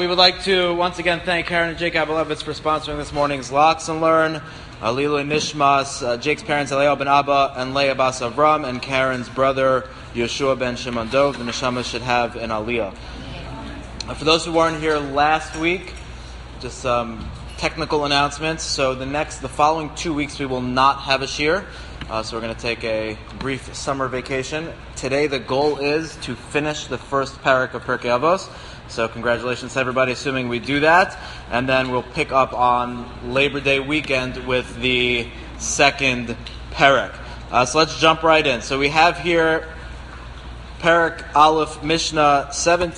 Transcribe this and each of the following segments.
we would like to once again thank Karen and Jake Abalevitz for sponsoring this morning's Lots and Learn. Lilu Nishmas, Jake's parents, Eliyahu ben Abba and Leah Bas Avram, and Karen's brother, Yeshua ben Shimon Dov. The Neshama should have an Aliyah. For those who weren't here last week, just some technical announcements. So the following 2 weeks we will not have a shir. So we're going to take a brief summer vacation. Today the goal is to finish the first parak of Pirkei Avos. So congratulations to everybody, assuming we do that. And then we'll pick up on Labor Day weekend with the second parak. So let's jump right in. So we have here Parak Aleph Mishnah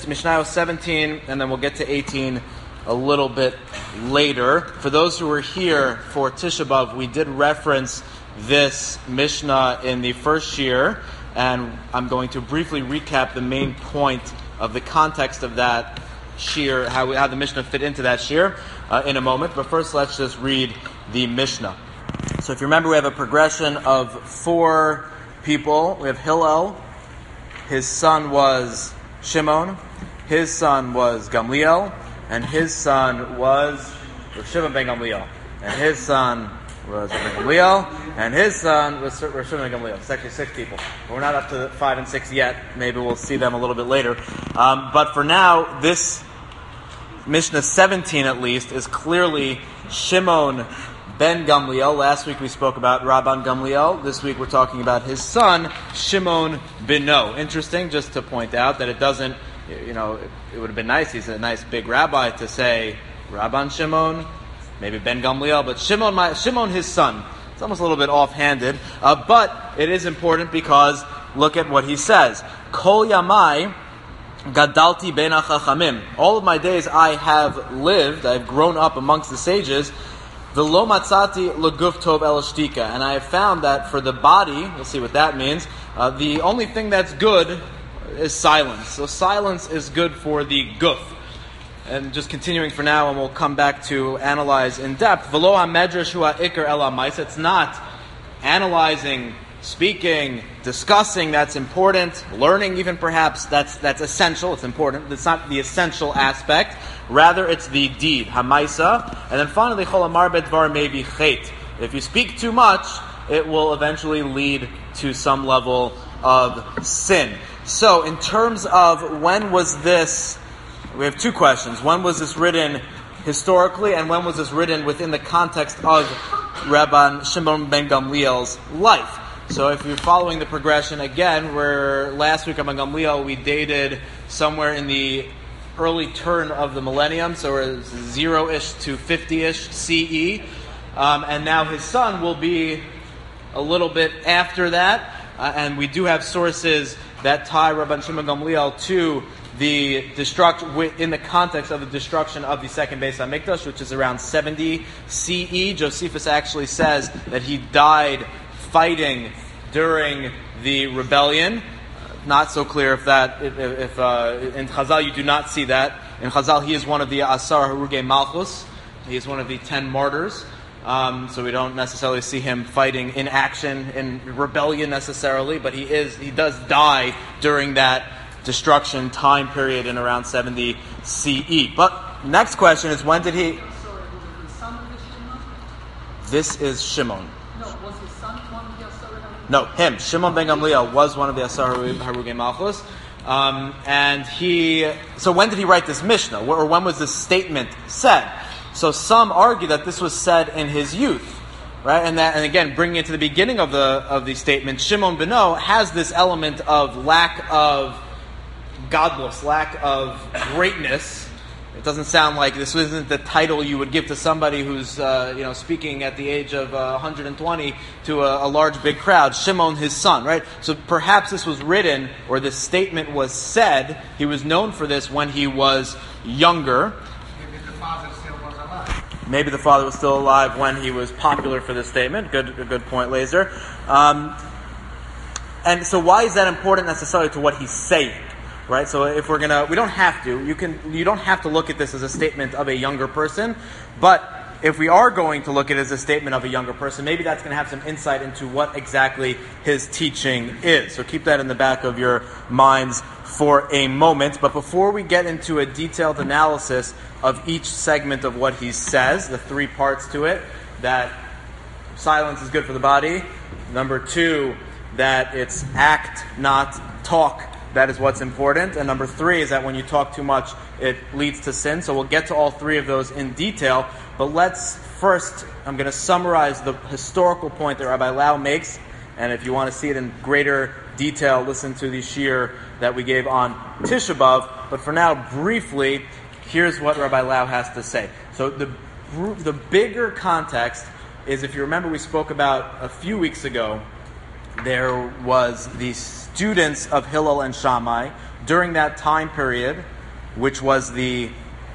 17, and then we'll get to 18 a little bit later. For those who were here for Tisha B'Av, we did reference this Mishnah in the first year, and I'm going to briefly recap the main point of the context of that shir, how the Mishnah fit into that shir in a moment. But first, let's just read the Mishnah. So if you remember, we have a progression of 4 people. We have Hillel. His son was Shimon. His son was Gamliel. And his son was Shimon ben Gamliel. And his son was Ben Gamliel. And his son was Shimon ben Gamliel. It's actually 6 people. But we're not up to 5 and 6 yet. Maybe we'll see them a little bit later. But for now, this Mishnah 17 at least is clearly Shimon ben Gamliel. Last week we spoke about Rabban Gamliel. This week we're talking about his son, Shimon beno. Interesting, just to point out that it doesn't, it would have been nice. He's a nice big rabbi to say Rabban Shimon, maybe Ben Gamliel, but Shimon his son. It's almost a little bit offhanded, but it is important because look at what he says. Kol yamai gadalti ben chachamim. All of my days I have lived, I've grown up amongst the sages. V'lo matzati leguf tov el shtika. And I have found that for the body, we'll see what that means, the only thing that's good is silence. So silence is good for the guf. And just continuing for now, and we'll come back to analyze in depth. V'lo ha-medrash hu ha'ikar el ha-ma'aseh. It's not analyzing, speaking, discussing that's important. Learning even perhaps that's essential. It's important. It's not the essential aspect. Rather, it's the deed, hamaisa. And then finally, chol amar bedvar maybe chet. If you speak too much, it will eventually lead to some level of sin. So, in terms of when was this, we have 2 questions. When was this written historically, and when was this written within the context of Rabban Shimon ben Gamliel's life? So if you're following the progression again, where last week on Gamliel we dated somewhere in the early turn of the millennium, so we're 0-ish to 50-ish CE, and now his son will be a little bit after that, and we do have sources that tie Rabban Shimon Gamliel to the in the context of the destruction of the second Beis HaMikdash, which is around 70 CE. Josephus actually says that he died fighting during the rebellion. Not so clear if in Chazal you do not see that. In Chazal he is one of the Asar Harugei Malchus. He is one of the 10 martyrs. So we don't necessarily see him fighting in action in rebellion necessarily, but he does die during that destruction time period in around 70 CE. But next question is, when did he? Sorry, was it the son of this Shimon? This is Shimon. No, was his son one of the Asar? No, him. Shimon ben Gamliel was one of the Asar Harugei Malchus. And so when did he write this Mishnah? Or when was this statement said? So some argue that this was said in his youth. Right, and again, bringing it to the beginning of the statement, Shimon beno has this element of lack of godless, lack of greatness. It doesn't sound like this isn't the title you would give to somebody who's speaking at the age of 120 to a large big crowd. Shimon, his son, right? So perhaps this was written, or this statement was said. He was known for this when he was younger. Maybe the father was still alive when he was popular for this statement. Good point, Laser. And so why is that important necessarily to what he's saying? Right? So if we don't have to, you don't have to look at this as a statement of a younger person, but if we are going to look at it as a statement of a younger person, maybe that's going to have some insight into what exactly his teaching is. So keep that in the back of your minds for a moment. But before we get into a detailed analysis of each segment of what he says, the three parts to it, that silence is good for the body. Number two, that it's act, not talk. That is what's important. And number three is that when you talk too much, it leads to sin. So we'll get to all three of those in detail. But let's first, I'm going to summarize the historical point that Rabbi Lau makes. And if you want to see it in greater detail, listen to the shir that we gave on Tisha B'Av. But for now, briefly, here's what Rabbi Lau has to say. So the bigger context is, if you remember, we spoke about a few weeks ago, there was the students of Hillel and Shammai during that time period, which was the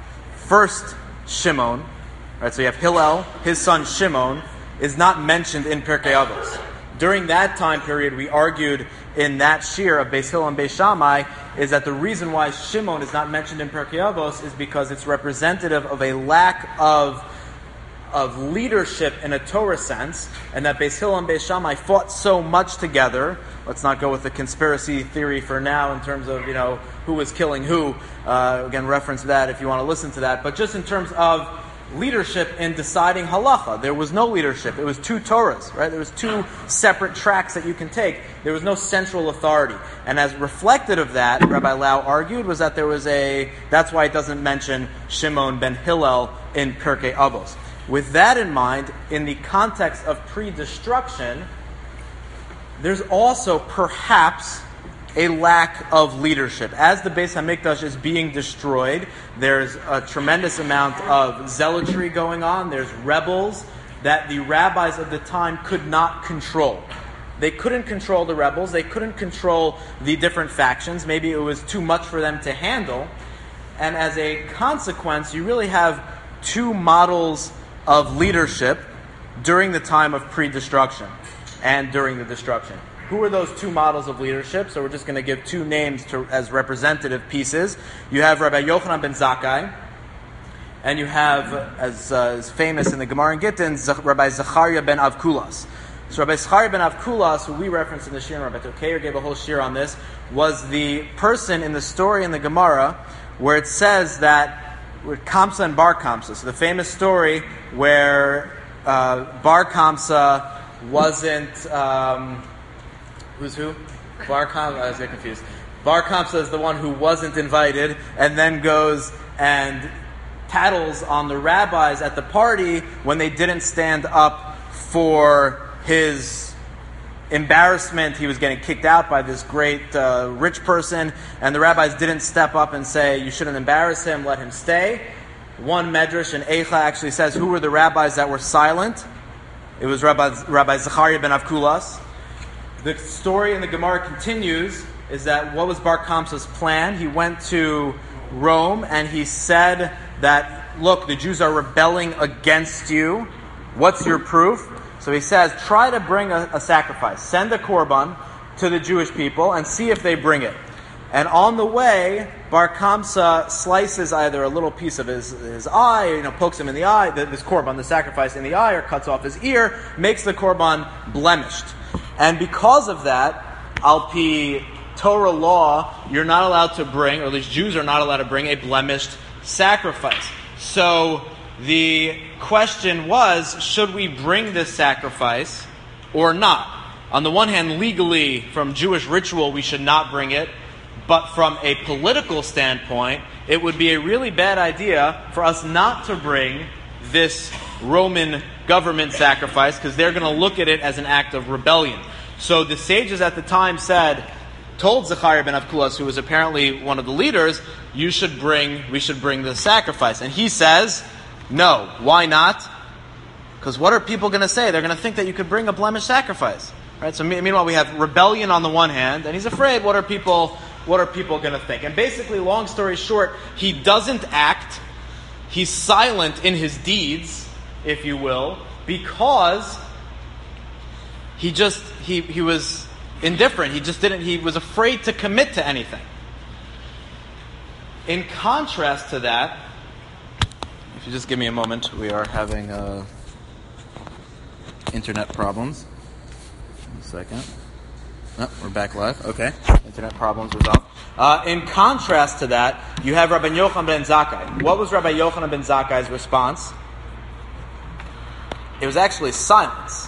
first Shimon. Right, so you have Hillel, his son Shimon, is not mentioned in Pirkei Avos. During that time period, we argued in that shir of Beis Hillel and Beis Shammai is that the reason why Shimon is not mentioned in Pirkei Avos is because it's representative of a lack of leadership in a Torah sense, and that Beis Hillel and Beis Shammai fought so much together. Let's not go with the conspiracy theory for now in terms of, who was killing who. Again, reference that if you want to listen to that. But just in terms of leadership in deciding halacha, there was no leadership. It was two Torahs, right? There was two separate tracks that you can take. There was no central authority. And as reflected of that, Rabbi Lau argued, was that that's why it doesn't mention Shimon ben Hillel in Pirkei Avos. With that in mind, in the context of pre-destruction, there's also perhaps a lack of leadership. As the Beis HaMikdash is being destroyed, there's a tremendous amount of zealotry going on. There's rebels that the rabbis of the time could not control. They couldn't control the rebels. They couldn't control the different factions. Maybe it was too much for them to handle. And as a consequence, you really have two models of leadership during the time of pre-destruction and during the destruction. Who are those two models of leadership? So we're just going to give two names as representative pieces. You have Rabbi Yochanan ben Zakkai, and you have, as is famous in the Gemara in Gittin, Rabbi Zachariah ben Avkulas. So Rabbi Zachariah ben Avkulas, who we referenced in the shir, and Rabbi Tokeir gave a whole shir on this, was the person in the story in the Gemara where it says that with Kamsa and Bar Kamsa. So the famous story where Bar Kamsa wasn't... who's who? Bar Kamsa, I was getting confused. Bar Kamsa is the one who wasn't invited and then goes and tattles on the rabbis at the party when they didn't stand up for his embarrassment. He was getting kicked out by this great rich person, and the rabbis didn't step up and say, you shouldn't embarrass him, let him stay. One Medrash in Eicha actually says, who were the rabbis that were silent? It was Rabbi Zachariah ben Avkulas. The story in the Gemara continues, is that what was Bar Kamsa's plan? He went to Rome and he said that, look, the Jews are rebelling against you. What's your proof? So he says, try to bring a sacrifice. Send a korban to the Jewish people and see if they bring it. And on the way, Bar Kamsa slices either a little piece of his eye, pokes him in the eye, this korban, the sacrifice in the eye, or cuts off his ear, makes the korban blemished. And because of that, Al-Pi Torah law, you're not allowed to bring, or at least Jews are not allowed to bring, a blemished sacrifice. So the question was, should we bring this sacrifice or not? On the one hand, legally, from Jewish ritual, we should not bring it. But from a political standpoint, it would be a really bad idea for us not to bring this Roman government sacrifice, because they're going to look at it as an act of rebellion. So the sages at the time told Zachariah ben Avkulas, who was apparently one of the leaders, we should bring the sacrifice. And he says, no. Why not? Because what are people going to say? They're going to think that you could bring a blemished sacrifice. Right? So meanwhile, we have rebellion on the one hand, and he's afraid, what are people going to think? And basically, long story short, he doesn't act. He's silent in his deeds, if you will, because he was indifferent. He was afraid to commit to anything. In contrast to that, if you just give me a moment, we are having internet problems. 1 second. Oh, we're back live. Okay. Internet problems resolved. In contrast to that, you have Rabbi Yochanan ben Zakkai. What was Rabbi Yochanan ben Zakkai's response? It was actually silence.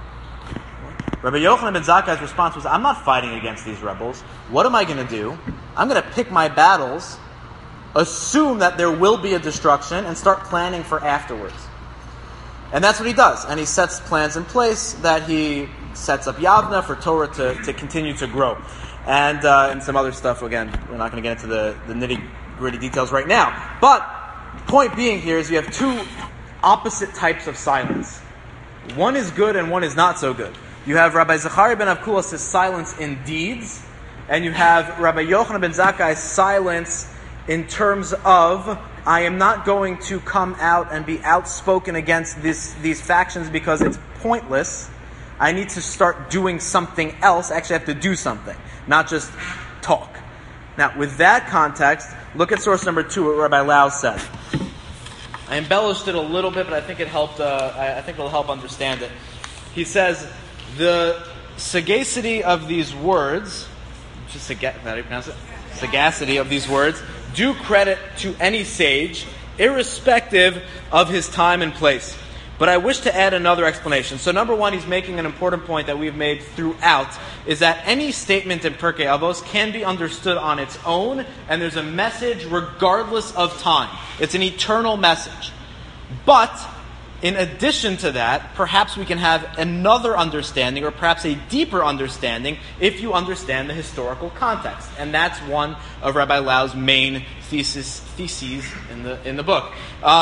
Rabbi Yochanan ben Zakkai's response was, I'm not fighting against these rebels. What am I going to do? I'm going to pick my battles, assume that there will be a destruction, and start planning for afterwards. And that's what he does. And he sets plans in place that he sets up Yavna for Torah to continue to grow. And some other stuff, again, we're not going to get into the nitty-gritty details right now. But point being here is you have two opposite types of silence. One is good and one is not so good. You have Rabbi Zechariah ben Avkulas' silence in deeds, and you have Rabbi Yochanan ben Zakkai's silence in terms of, I am not going to come out and be outspoken against these factions because it's pointless. I need to start doing something else. Actually, I have to do something, not just talk. Now, with that context, look at source number 2, what Rabbi Lau said. I embellished it a little bit, but I think it helped. I think it'll help understand it. He says, the sagacity of these words, how do you pronounce it? Sagacity of these words, do credit to any sage, irrespective of his time and place. But I wish to add another explanation. So number one, he's making an important point that we've made throughout, is that any statement in Pirkei Avos can be understood on its own, and there's a message regardless of time. It's an eternal message. But in addition to that, perhaps we can have another understanding, or perhaps a deeper understanding, if you understand the historical context. And that's one of Rabbi Lau's main theses in the book.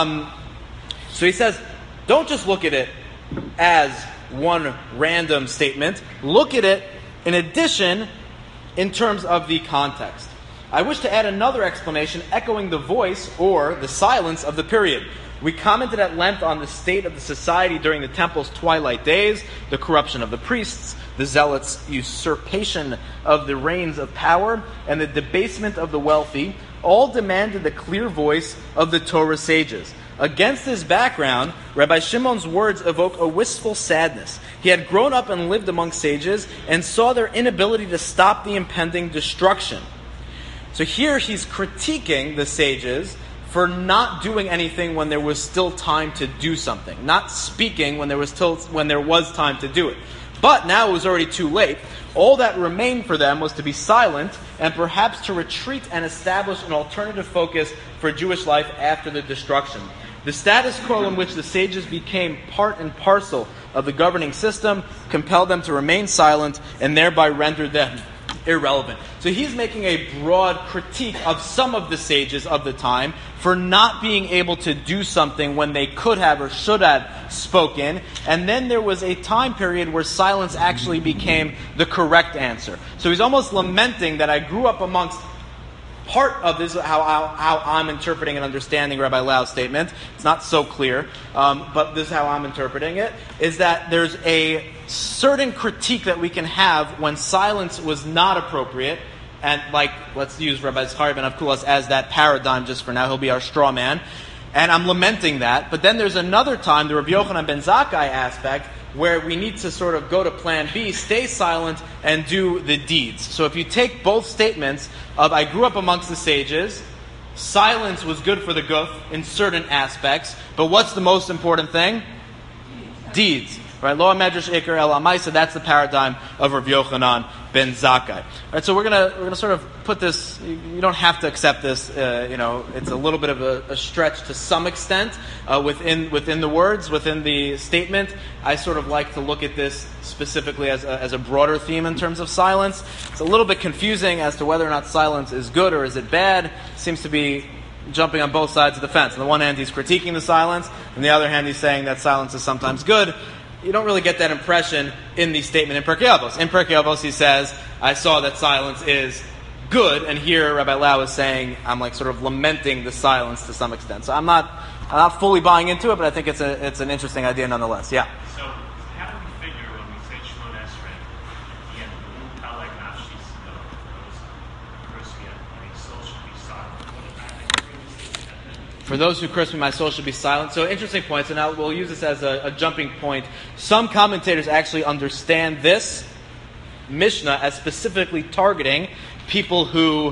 So he says, don't just look at it as one random statement. Look at it, in addition, in terms of the context. I wish to add another explanation, echoing the voice or the silence of the period. We commented at length on the state of the society during the temple's twilight days, the corruption of the priests, the zealots' usurpation of the reins of power, and the debasement of the wealthy, all demanded the clear voice of the Torah sages. Against this background, Rabbi Shimon's words evoke a wistful sadness. He had grown up and lived among sages and saw their inability to stop the impending destruction. So here he's critiquing the sages for not doing anything when there was still time to do something, not speaking when there was time to do it. But now it was already too late. All that remained for them was to be silent and perhaps to retreat and establish an alternative focus for Jewish life after the destruction. The status quo in which the sages became part and parcel of the governing system compelled them to remain silent and thereby rendered them irrelevant. So he's making a broad critique of some of the sages of the time for not being able to do something when they could have or should have spoken. And then there was a time period where silence actually became the correct answer. So he's almost lamenting that I grew up amongst part of this, how I'm interpreting and understanding Rabbi Lau's statement. It's not so clear, but this is how I'm interpreting it, is that there's a certain critique that we can have when silence was not appropriate. And let's use Rabbi Zechariah ben Avkulas as that paradigm just for now. He'll be our straw man. And I'm lamenting that. But then there's another time, the Rabbi Yochanan ben Zakkai aspect, where we need to sort of go to plan B, stay silent, and do the deeds. So if you take both statements of I grew up amongst the sages, silence was good for the guf in certain aspects, but what's the most important thing? Deeds. Right? Lo medrash iker el amaisa. That's the paradigm of Rabbi Yochanan ben Zakkai. Right, so we're gonna sort of put this. You don't have to accept this. It's a little bit of a stretch to some extent within the words, within the statement. I sort of like to look at this specifically as a broader theme in terms of silence. It's a little bit confusing as to whether or not silence is good or is it bad. Seems to be jumping on both sides of the fence. On the one hand, he's critiquing the silence. On the other hand, he's saying that silence is sometimes good. You don't really get that impression in the statement in Pirkei Avos. In Pirkei Avos, he says, I saw that silence is good, and here Rabbi Lau is saying, I'm sort of lamenting the silence to some extent. So I'm not fully buying into it, but I think it's an interesting idea nonetheless. Yeah. So how do we figure when we say Shmon Esrei at the end, Kalek Nafshis, my soul should be silent? For those who curse me, my soul should be silent. So interesting point. So now we'll use this as a jumping point. Some commentators actually understand this Mishnah as specifically targeting people who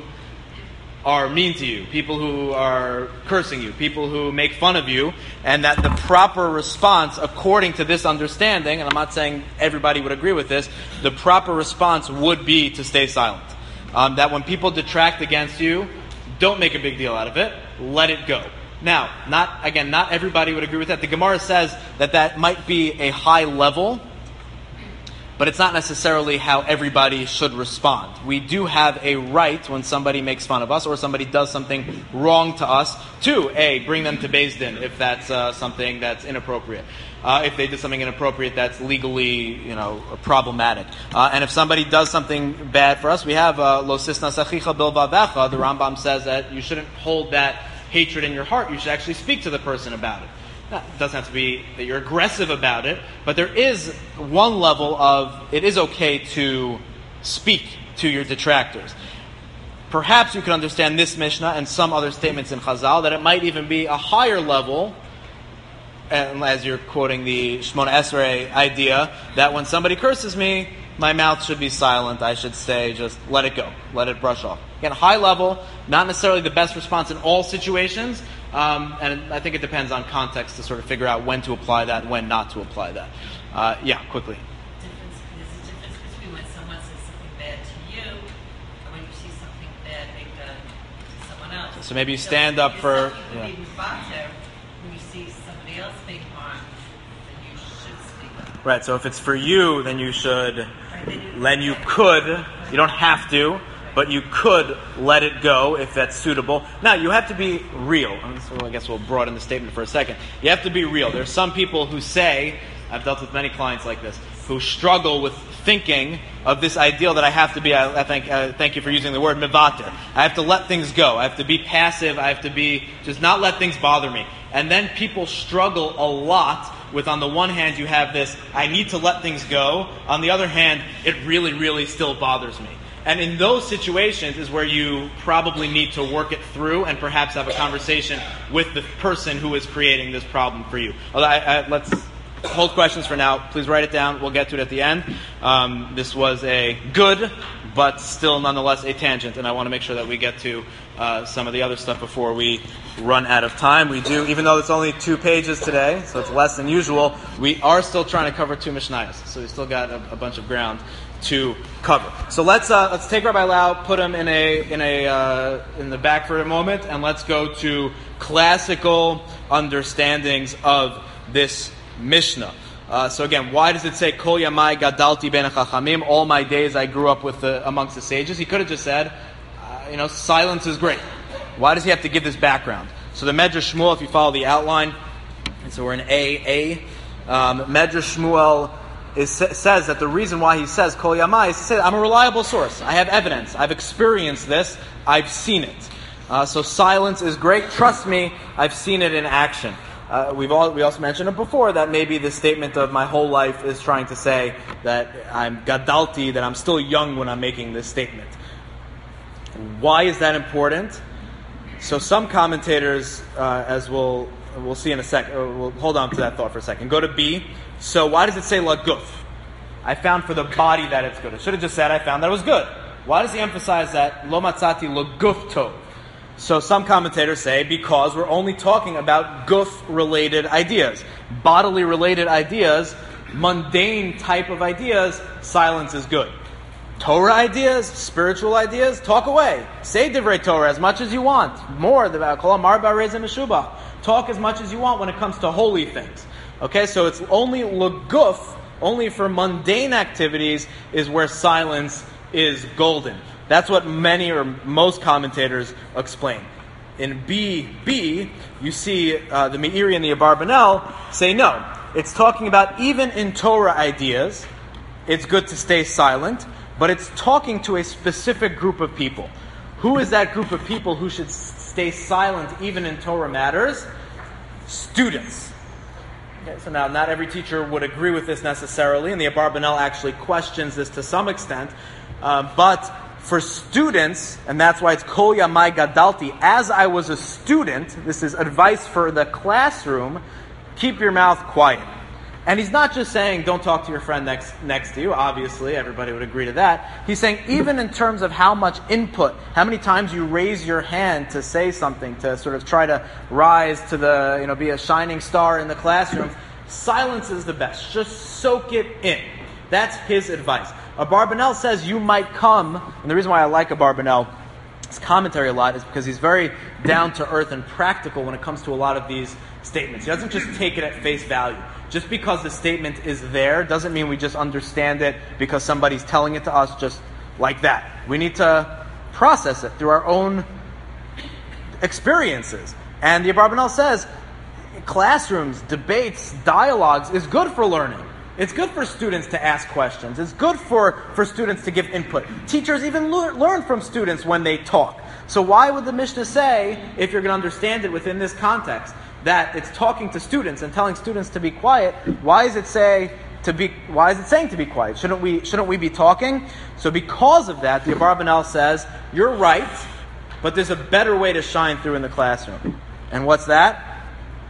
are mean to you, people who are cursing you, people who make fun of you, and that the proper response, according to this understanding, and I'm not saying everybody would agree with this, the proper response would be to stay silent. That when people detract against you, don't make a big deal out of it, let it go. Now, not everybody would agree with that. The Gemara says that might be a high level, but it's not necessarily how everybody should respond. We do have a right when somebody makes fun of us or somebody does something wrong to us to, bring them to Beis Din if that's something that's inappropriate. If they did something inappropriate that's legally, problematic. And if somebody does something bad for us, we have Lo sisnas achicha bilvavecha. The Rambam says that you shouldn't hold that hatred in your heart. You should actually speak to the person about it. Now, it doesn't have to be that you're aggressive about it, but there is one level of it is okay to speak to your detractors. Perhaps you can understand this Mishnah and some other statements in Chazal that it might even be a higher level, and as you're quoting the Shmona Esrei idea, that when somebody curses me, my mouth should be silent. I should say, just let it go. Let it brush off. Again, high level, not necessarily the best response in all situations, and I think it depends on context to sort of figure out when to apply that, when not to apply that. Quickly. There's a difference between when someone says something bad to you and when you see something bad being done to someone else. So maybe you stand up for... When you see somebody else being harmed, then you should speak up. Right, so if it's for you, then you should... Then you could, you don't have to, but you could let it go if that's suitable. Now, you have to be real. So I guess we'll broaden the statement for a second. You have to be real. There's some people who say, I've dealt with many clients like this, who struggle with thinking of this ideal that I have to be, thank you for using the word mevater. I have to let things go. I have to be passive. I have to be, just not let things bother me. And then people struggle a lot with, on the one hand, you have this, I need to let things go. On the other hand, it really, really still bothers me. And in those situations is where you probably need to work it through and perhaps have a conversation with the person who is creating this problem for you. Let's hold questions for now. Please write it down. We'll get to it at the end. This was a good, but still nonetheless a tangent, and I want to make sure that we get to some of the other stuff before we run out of time. We do, even though it's only 2 pages today, so it's less than usual, we are still trying to cover 2 Mishnayos. So we still got a bunch of ground to cover. So let's take Rabbi Lau, put him in the back for a moment, and let's go to classical understandings of this Mishnah. So again, why does it say Kol Yamai Gadalti Ben Chachamim? All my days I grew up amongst the sages. He could have just said, silence is great. Why does he have to give this background? So the Medrash Shmuel, if you follow the outline, and so we're in AA. Medrash Shmuel says that the reason why he says Kol Yamai is to say I'm a reliable source. I have evidence. I've experienced this. I've seen it. So silence is great. Trust me, I've seen it in action. We also mentioned it before that maybe the statement of my whole life is trying to say that I'm gadalti, that I'm still young when I'm making this statement. Why is that important? So some commentators, as we'll see in a second, we'll hold on to that thought for a second. Go to B. So why does it say laguf? I found for the body that it's good. It should have just said I found that it was good. Why does he emphasize that lo matzati laguf tov? So some commentators say because we're only talking about guf-related ideas, bodily-related ideas, mundane type of ideas, silence is good. Torah ideas, spiritual ideas, talk away. Say divrei Torah as much as you want. More, talk as much as you want when it comes to holy things. Okay, so it's only leguf, only for mundane activities is where silence is golden. That's what many or most commentators explain. In B, you see the Meiri and the Abarbanel say no. It's talking about even in Torah ideas, it's good to stay silent, but it's talking to a specific group of people. Who is that group of people who should stay silent even in Torah matters? Students. Okay, so now, not every teacher would agree with this necessarily, and the Abarbanel actually questions this to some extent, but for students, and that's why it's Kol Yamai Gadalti, as I was a student, this is advice for the classroom, keep your mouth quiet. And he's not just saying, don't talk to your friend next to you. Obviously, everybody would agree to that. He's saying, even in terms of how much input, how many times you raise your hand to say something, to sort of try to rise to the, be a shining star in the classroom, silence is the best. Just soak it in. That's his advice. Abarbanel says you might come, and the reason why I like Abarbanel's commentary a lot is because he's very down to earth and practical when it comes to a lot of these statements. He doesn't just take it at face value. Just because the statement is there doesn't mean we just understand it because somebody's telling it to us just like that. We need to process it through our own experiences. And the Abarbanel says classrooms, debates, dialogues is good for learning. It's good for students to ask questions. It's good for students to give input. Teachers even learn from students when they talk. So why would the Mishnah say, if you're going to understand it within this context, that it's talking to students and telling students to be quiet? Why is it saying to be quiet? Shouldn't we be talking? So because of that, the Abarbanel says, you're right, but there's a better way to shine through in the classroom. And what's that?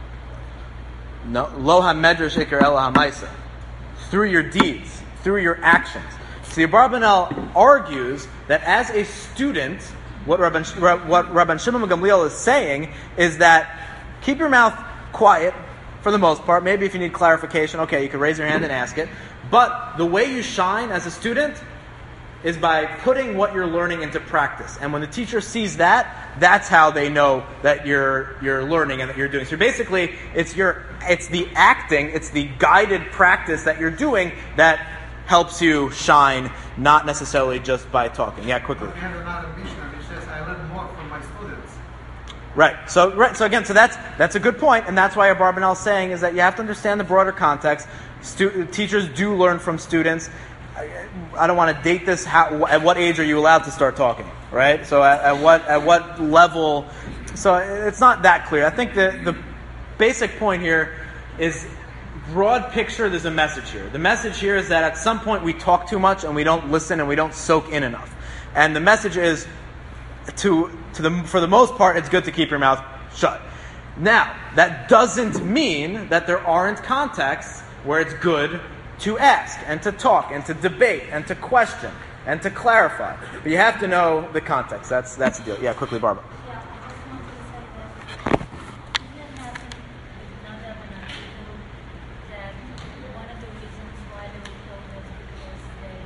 No, lo ha-medrash ikar ela ha-maisa. Through your deeds, through your actions. So the Abarbanel argues that as a student, what Rabban Shimon Gamliel is saying is that keep your mouth quiet for the most part. Maybe if you need clarification, okay, you can raise your hand and ask it. But the way you shine as a student is by putting what you're learning into practice. And when the teacher sees that, that's how they know that you're learning and that you're doing. So basically, it's the acting, it's the guided practice that you're doing that helps you shine, not necessarily just by talking. Yeah, quickly. We have another Mishnah which says, I learn more from my students. Right. So again, that's a good point, and that's why Abarbanel is saying is that you have to understand the broader context. Teachers do learn from students. I don't want to date this. At what age are you allowed to start talking? Right. So at what level? So it's not that clear. I think the basic point here is broad picture. There's a message here. The message here is that at some point we talk too much and we don't listen and we don't soak in enough. And the message is for the most part, it's good to keep your mouth shut. Now, that doesn't mean that there aren't contexts where it's good to ask and to talk and to debate and to question and to clarify. But you have to know the context. That's the deal. Yeah, quickly, Barbara. Yeah, I just wanted to say that even happened with Nadav and Abihu, that one of the reasons why they were killed was because they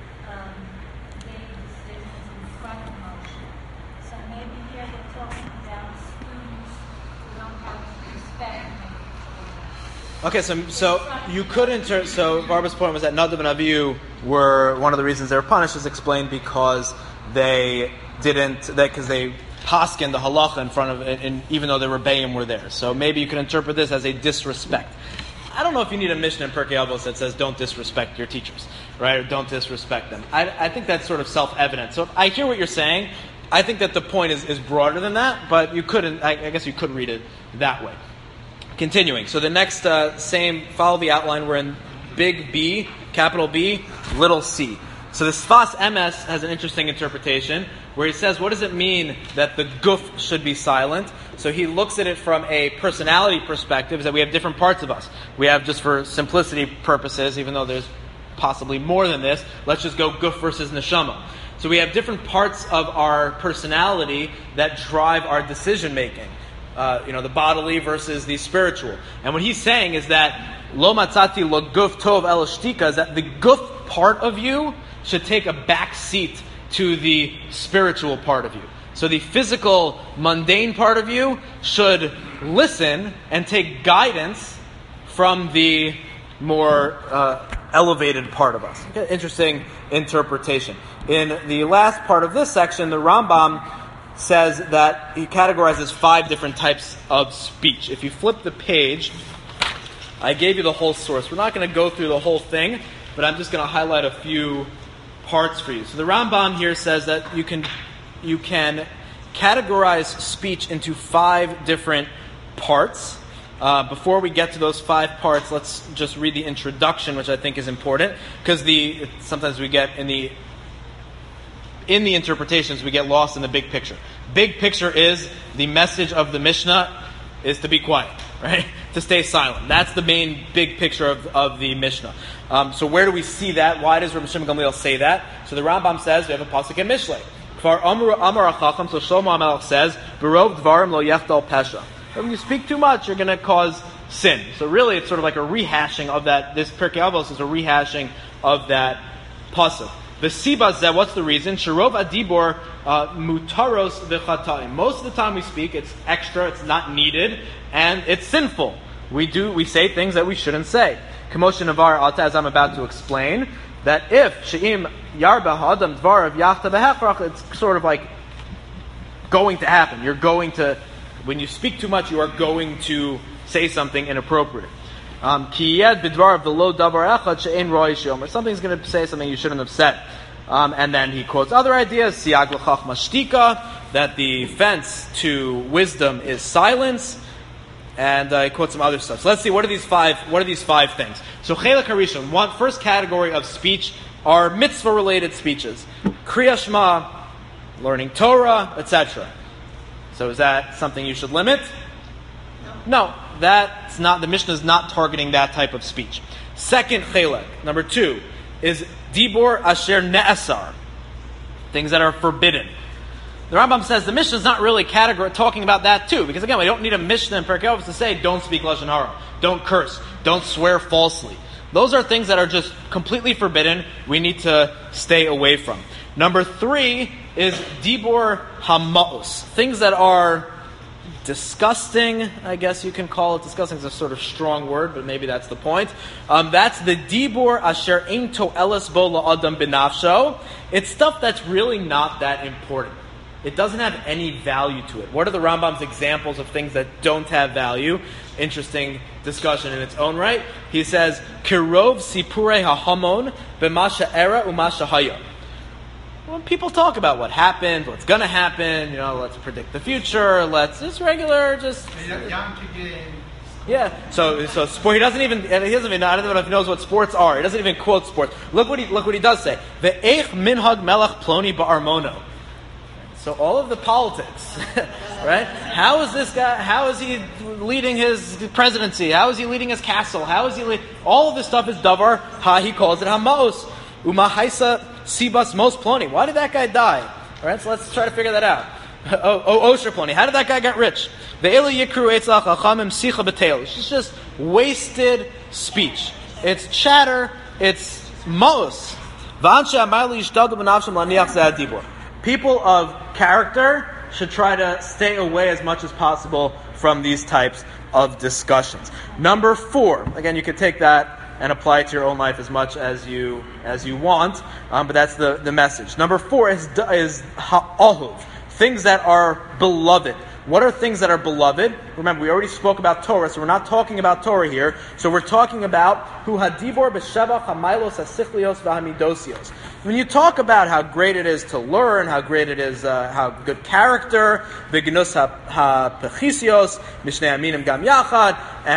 gave decisions in front of Moshe. So maybe here they're talking about students who don't have respect. Okay, so you could so Barbara's point was that Nadav and Abihu were one of the reasons they were punished is explained because they paskin the halacha in front of it, and even though the rebbeim were there. So maybe you can interpret this as a disrespect. I don't know if you need a Mishnah in Pirkei Avos that says don't disrespect your teachers, right? Or don't disrespect them. I think that's sort of self-evident. So I hear what you're saying. I think that the point is broader than that, but you couldn't. I guess you could read it that way. Continuing. So the next follow the outline. We're in big B, capital B, little c. So the Sfas Emes has an interesting interpretation where he says, what does it mean that the guf should be silent? So he looks at it from a personality perspective, is that we have different parts of us. We have, just for simplicity purposes, even though there's possibly more than this, let's just go guf versus neshama. So we have different parts of our personality that drive our decision making. The bodily versus the spiritual. And what he's saying is that lo matzati lo guf tov el shtika, is that the guf part of you should take a back seat to the spiritual part of you. So the physical, mundane part of you should listen and take guidance from the more elevated part of us. Okay, interesting interpretation. In the last part of this section, the Rambam says that he categorizes 5 different types of speech. If you flip the page, I gave you the whole source. We're not going to go through the whole thing, but I'm just going to highlight a few parts for you. So the Rambam here says that you can categorize speech into 5 different parts. Before we get to those 5 parts, let's just read the introduction, which I think is important, because sometimes we get in the interpretations, we get lost in the big picture. Big picture is the message of the Mishnah is to be quiet. right? To stay silent. That's the main big picture of the Mishnah. So where do we see that? Why does Rabbi Shimon Gamliel say that? So the Rambam says we have a pasuk in Mishlei. Kvar Amar HaChacham, so Shlomo HaMelech says, B'rov dvarim lo yechdal pesha. When you speak too much, you're going to cause sin. So really, it's sort of like a rehashing of that. This Pirkei Avos is a rehashing of that pasuk. The Siba Zeh, what's the reason? Sharov Adibor mutaros v'chatayim. Most of the time we speak, it's extra, it's not needed, and it's sinful. We say things that we shouldn't say. Kamosha Navar Ata, as I'm about to explain, that if She'im Yarba Ha'adam Dvarav Yachta B'Hefrach, it's sort of like going to happen. You're going to, when you speak too much, you are going to say something inappropriate. Ki yed b'dvarav v'lo davar echad she'ein roi she'omer. Something's going to say something you shouldn't have said. And then he quotes other ideas, siag l'chachma shtika, that the fence to wisdom is silence. And he quotes some other stuff. So let's see, what are these five things? So Chelek Harishon, first category of speech are mitzvah-related speeches. Kriyas Shema, learning Torah, etc. So is that something you should limit? No, that's not, the Mishnah is not targeting that type of speech. Second Chelek, number 2, is Dibor Asher Ne'asar, things that are forbidden. The Rambam says the Mishnah is not really talking about that too, because again, we don't need a Mishnah in Pirkei Avos to say don't speak Lashon Hara, don't curse, don't swear falsely. Those are things that are just completely forbidden. We need to stay away from. Number 3 is Dibor Hamaos, things that are disgusting, I guess you can call it. Disgusting is a sort of strong word, but maybe that's the point. That's the Dibor Asher Ein To'eles Bo La'adam B'Nafsho. It's stuff that's really not that important. It doesn't have any value to it. What are the Rambam's examples of things that don't have value? Interesting discussion in its own right. He says, Kirov Sipurei HaHamon B'Masha Era U'Masha Haya. When people talk about what happened, what's going to happen, let's predict the future, yeah. So sport. He doesn't even. I don't know if he knows what sports are. He doesn't even quote sports. Look what he does say. Ve'eich minhag melech ploni ba'armono. So all of the politics, right? How is this guy? How is he leading his presidency? How is he leading his castle? How is he? All of this stuff is davar. He calls it hamaos. Umahaisa sibas mos ploni. Why did that guy die? All right, so let's try to figure that out. Osher ploni. How did that guy get rich? It's just wasted speech. It's chatter. It's mos. People of character should try to stay away as much as possible from these types of discussions. Number 4, again, you could take that and apply it to your own life as much as you want, but that's the message. Number 4 is ha'ahuv, things that are beloved. What are things that are beloved? Remember, we already spoke about Torah, so we're not talking about Torah here. So we're talking about hu hadibor b'shevach hamaylos hasichlios v'hamidosios. When you talk about how great it is to learn, how great it is, how good character, v'gnus ha'pechisios, mishnei aminim gam yachad,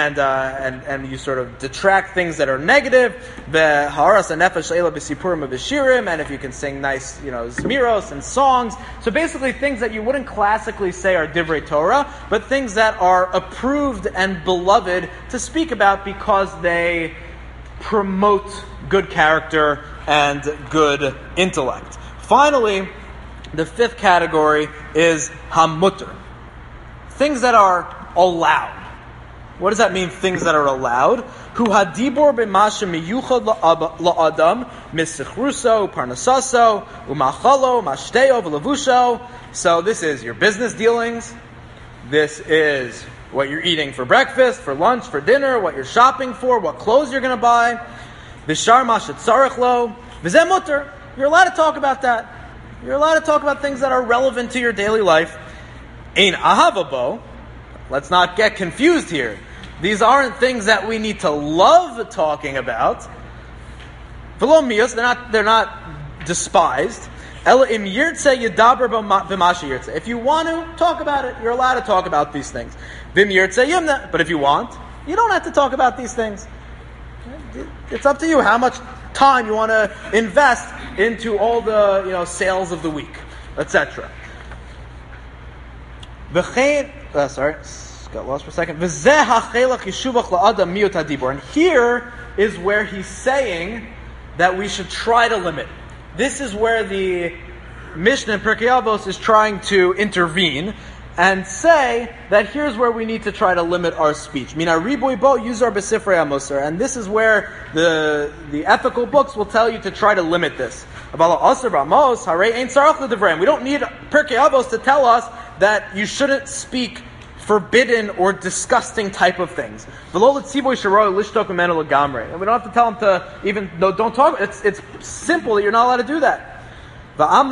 and you sort of detract things that are negative, v'haras hanefesh leila b'sipurim v'shirim, and if you can sing nice, zmiros and songs. So basically things that you wouldn't classically say are divrei Torah, but things that are approved and beloved to speak about because they promote good character and good intellect. Finally, the 5th category is hamutter, things that are allowed. What does that mean, things that are allowed? Hu hadibor b'masha miyuchad la'adam misichruso, parnasaso, umachalo, mashteo, v'lavusho. So this is your business dealings. This is what you're eating for breakfast, for lunch, for dinner, what you're shopping for, what clothes you're going to buy. V'shar mashat tzarech lo, v'zeh mutter. You're allowed to talk about that. You're allowed to talk about things that are relevant to your daily life. Ein ahavabo. Let's not get confused here. These aren't things that we need to love talking about. V'lo miyos, they're not despised. Ela im yirtze yedaber b'masha yirtze. If you want to talk about it, you're allowed to talk about these things. V'im yirtze yimna. But if you want, you don't have to talk about these things. It's up to you how much time you want to invest into all the sales of the week, etc. got lost for a second. And here is where he's saying that we should try to limit. This is where the Mishnah in Pirkei Avos is trying to intervene and say that here's where we need to try to limit our speech. Mina riboy bo yuzar b'sifrei hamusar, and this is where the ethical books will tell you to try to limit this. We don't need Pirkei Avos to tell us that you shouldn't speak forbidden or disgusting type of things. And we don't have to tell them to even don't talk. It's simple that you're not allowed to do that. But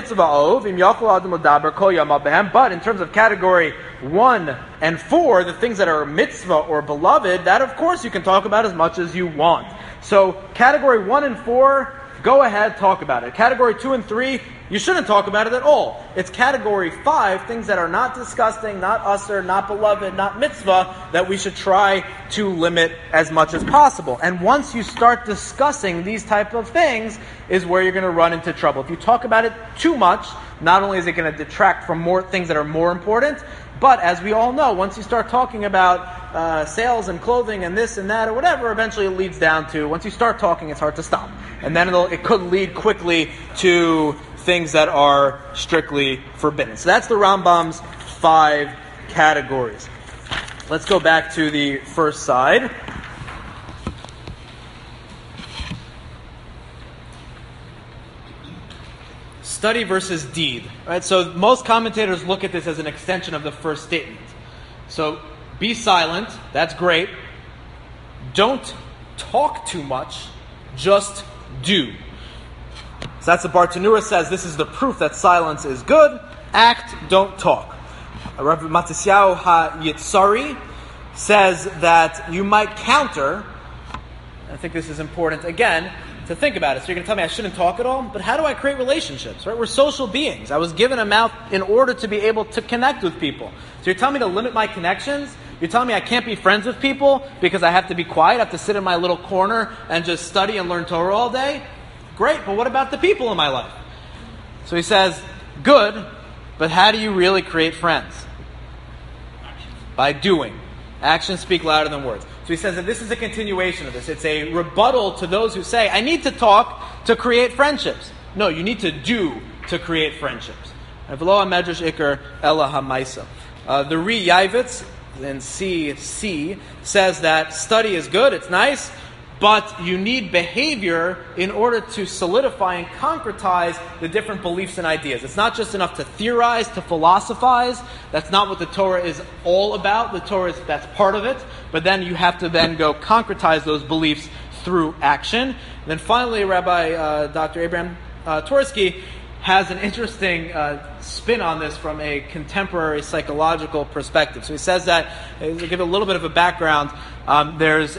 in terms of category 1 and 4, the things that are mitzvah or beloved, that of course you can talk about as much as you want. So category 1 and 4, go ahead, talk about it. Category 2 and 3, you shouldn't talk about it at all. It's category 5, things that are not disgusting, not usher, not beloved, not mitzvah, that we should try to limit as much as possible. And once you start discussing these type of things, is where you're going to run into trouble. If you talk about it too much, not only is it going to detract from more things that are more important, but as we all know, once you start talking about sales and clothing and this and that or whatever, eventually it leads down to, once you start talking, it's hard to stop. And then it could lead quickly to things that are strictly forbidden. So that's the Rambam's 5 categories. Let's go back to the first side. Study versus deed. Right? So most commentators look at this as an extension of the first statement. So be silent, that's great. Don't talk too much, just do. So that's the Bartanura says, this is the proof that silence is good. Act, don't talk. Rav Matisyahu HaYitzari says that you might counter, I think this is important again, to think about it. So you're going to tell me I shouldn't talk at all? But how do I create relationships? Right? We're social beings. I was given a mouth in order to be able to connect with people. So you're telling me to limit my connections? You're telling me I can't be friends with people because I have to be quiet, I have to sit in my little corner and just study and learn Torah all day? Great, but what about the people in my life? So he says, good, but how do you really create friends? By doing. Actions speak louder than words. So he says that this is a continuation of this. It's a rebuttal to those who say, I need to talk to create friendships. No, you need to do to create friendships. The Ri Yavitz in C says that study is good, it's nice, but you need behavior in order to solidify and concretize the different beliefs and ideas. It's not just enough to theorize, to philosophize. That's not what the Torah is all about. The Torah that's part of it. But then you have to then go concretize those beliefs through action. And then finally, Rabbi Dr. Abraham Twersky has an interesting spin on this from a contemporary psychological perspective. So he says that, to give a little bit of a background, there's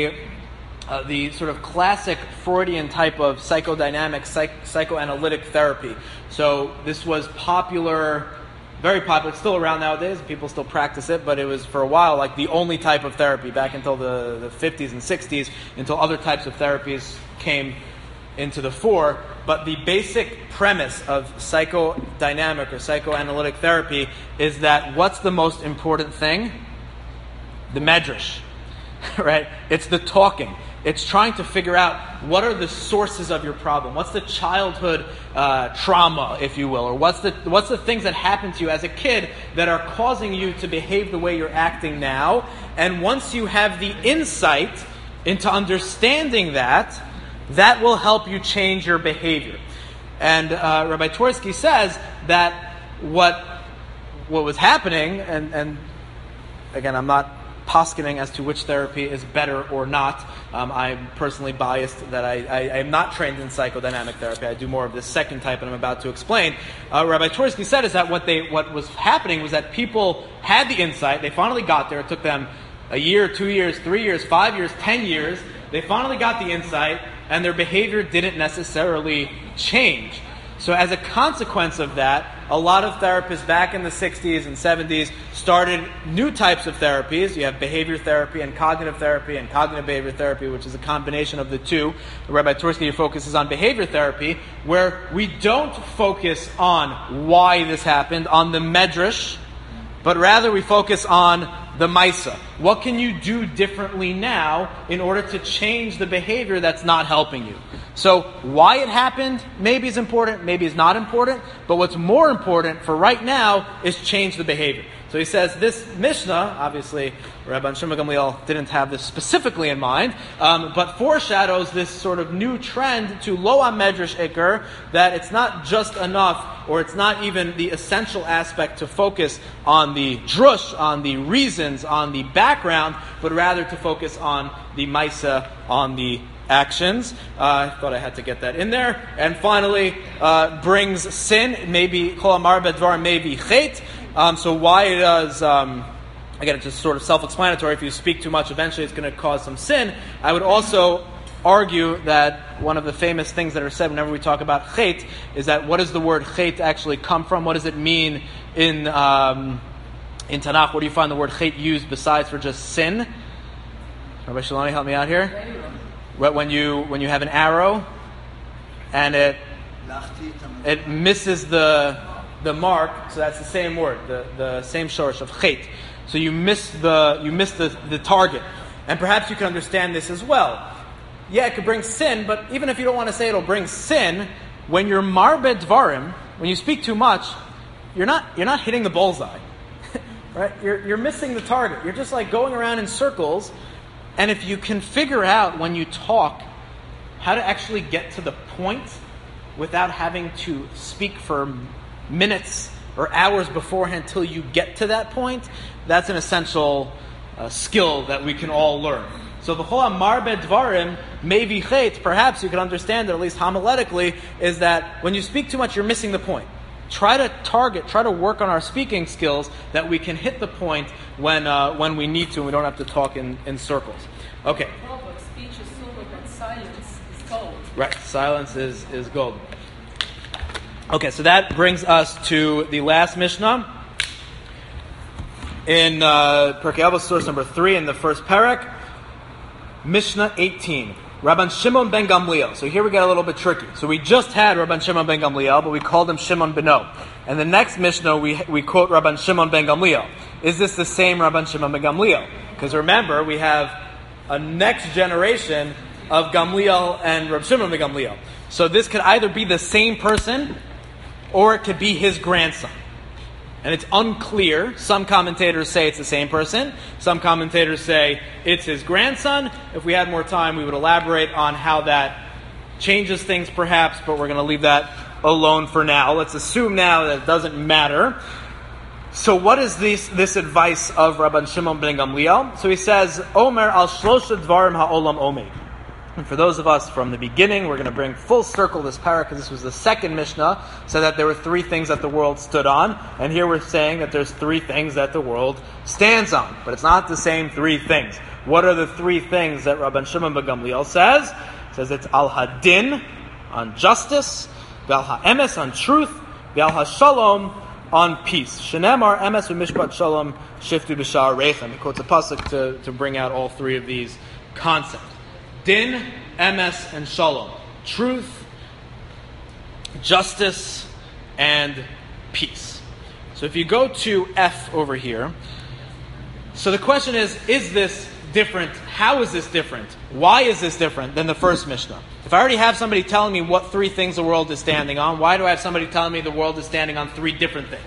the sort of classic Freudian type of psychodynamic, psychoanalytic therapy. So this was popular, very popular, it's still around nowadays, people still practice it, but it was for a while like the only type of therapy back until the 50s and 60s, until other types of therapies came into the fore. But the basic premise of psychodynamic or psychoanalytic therapy is that what's the most important thing? The medrash, right? It's the talking. It's trying to figure out what are the sources of your problem. What's the childhood trauma, if you will, or what's the things that happened to you as a kid that are causing you to behave the way you're acting now. And once you have the insight into understanding that will help you change your behavior. And Rabbi Twersky says that what was happening, and again, I'm not poskening as to which therapy is better or not. I'm personally biased that I am not trained in psychodynamic therapy. I do more of this second type, and I'm about to explain. Rabbi Twersky said is that what was happening was that people had the insight. They finally got there. It took them a year, 2 years, 3 years, 5 years, 10 years. They finally got the insight, and their behavior didn't necessarily change. So as a consequence of that, a lot of therapists back in the 60s and 70s started new types of therapies. You have behavior therapy and cognitive behavior therapy, which is a combination of the two. Rabbi Twersky focuses on behavior therapy, where we don't focus on why this happened, on the medrash, but rather we focus on the Maisa. What can you do differently now in order to change the behavior that's not helping you? So why it happened maybe is important, maybe is not important, but what's more important for right now is change the behavior. So he says this Mishnah, obviously Rabban Shimon Gamliel didn't have this specifically in mind, but foreshadows this sort of new trend to Lo HaMedrash Iker, that it's not just enough, or it's not even the essential aspect to focus on the drush, on the reasons, on the background, but rather to focus on the Maisa, on the actions. I thought I had to get that in there. And finally, brings sin, maybe Kol Amar Bedvar, maybe Chet. So why does, again, it's just sort of self-explanatory. If you speak too much, eventually it's going to cause some sin. I would also argue that one of the famous things that are said whenever we talk about Chet is that what does the word Chet actually come from? What does it mean in Tanakh? Where do you find the word Chet used besides for just sin? Rabbi Shaloni, help me out here. When you have an arrow and it misses the mark, so that's the same word, the same shorish of chet. So you miss the target, and perhaps you can understand this as well. Yeah, it could bring sin, but even if you don't want to say it'll bring sin, when you're marbed dvarim, when you speak too much, you're not hitting the bullseye, right? You're missing the target. You're just like going around in circles. And if you can figure out when you talk how to actually get to the point without having to speak for minutes or hours beforehand till you get to that point, that's an essential skill that we can all learn. So the Chol Amar Bedvarim Mevi Chet, perhaps you can understand it, at least homiletically, is that when you speak too much, you're missing the point. Try to work on our speaking skills that we can hit the point when we need to and we don't have to talk in circles. Okay. Proverbs, speech is silver, but silence is gold. Right, silence is gold. Okay, so that brings us to the last Mishnah. In Pirkei Avos, source number 3, in the first parak, Mishnah 18. Rabban Shimon ben Gamliel. So here we get a little bit tricky. So we just had Rabban Shimon ben Gamliel, but we called him Shimon Beno. And the next Mishnah, we quote Rabban Shimon ben Gamliel. Is this the same Rabban Shimon ben Gamliel? Because remember, we have a next generation of Gamliel and Rabban Shimon ben Gamliel. So this could either be the same person, or it could be his grandson. And it's unclear. Some commentators say it's the same person. Some commentators say it's his grandson. If we had more time, we would elaborate on how that changes things perhaps, but we're going to leave that alone for now. Let's assume now that it doesn't matter. So what is this advice of Rabban Shimon ben Gamliel? So he says, Omer al shlosha dvarim ha'olam omed. And for those of us from the beginning, we're going to bring full circle this parak, because this was the second Mishnah, so that there were 3 things that the world stood on. And here we're saying that there's 3 things that the world stands on. But it's not the same 3 things. What are the 3 things that Rabban Shimon ben Gamliel says? He says it's al hadin, on justice, val ha'emes, on truth, val ha'shalom, on peace. Shenemar emes u'mishpat shalom shiftu b'shar reichem. He quotes a pasuk to bring out all 3 of these concepts. Din, emes, and shalom. Truth, justice, and peace. So if you go to F over here, so the question is this different? How is this different? Why is this different than the first Mishnah? If I already have somebody telling me what 3 things the world is standing on, why do I have somebody telling me the world is standing on 3 different things?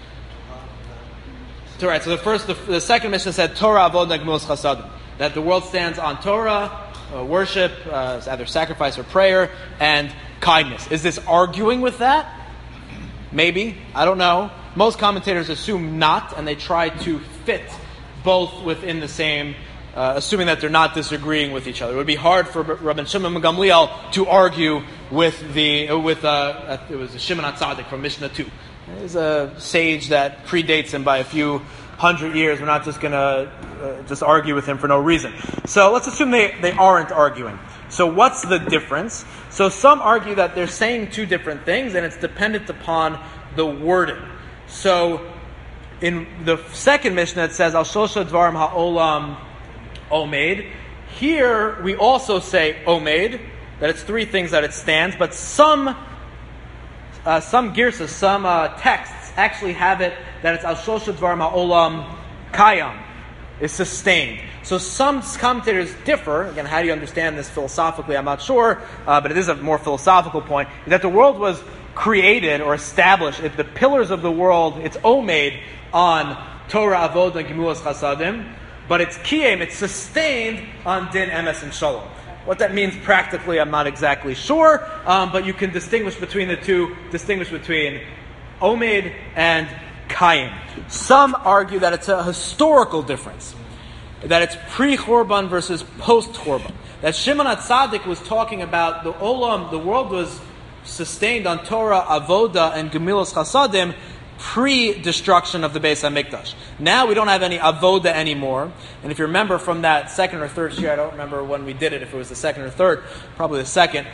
So, right, so the second Mishnah said Torah, Avod, Gemilas Chasadim, that the world stands on Torah, worship, either sacrifice or prayer, and kindness. Is this arguing with that? Maybe. I don't know. Most commentators assume not, and they try to fit both within the same, assuming that they're not disagreeing with each other. It would be hard for Rabban Shimon ben Gamliel to argue with it was Shimon HaTzadik from Mishnah 2. He's a sage that predates him by a few hundred years. We're not just going to just argue with him for no reason. So let's assume they aren't arguing. So what's the difference? So some argue that they're saying 2 different things, and it's dependent upon the wording. So in the second Mishnah, it says, Al shosha dvarim ha'olam omed. Here, we also say omed, that it's 3 things that it stands, but some girsas, some texts actually have it that it's al shosha dvarim ha'olam kayam, is sustained. So some commentators differ. Again, how do you understand this philosophically? I'm not sure, but it is a more philosophical point, that the world was created or established, if the pillars of the world, it's omed on Torah, Avodah, and Gemulas Chasadim, but it's kiyem, it's sustained on Din, Emes, and Shalom. What that means practically, I'm not exactly sure, but you can distinguish between the two, distinguish between omed and kayim. Some argue that it's a historical difference, that it's pre-Chorban versus post-Chorban. That Shimon HaTzadik was talking about the Olam, the world was sustained on Torah, Avodah, and Gemilas Chasadim pre-destruction of the Beis HaMikdash. Now we don't have any Avodah anymore. And if you remember from that second or third year, I don't remember when we did it, if it was the second or third, probably the second.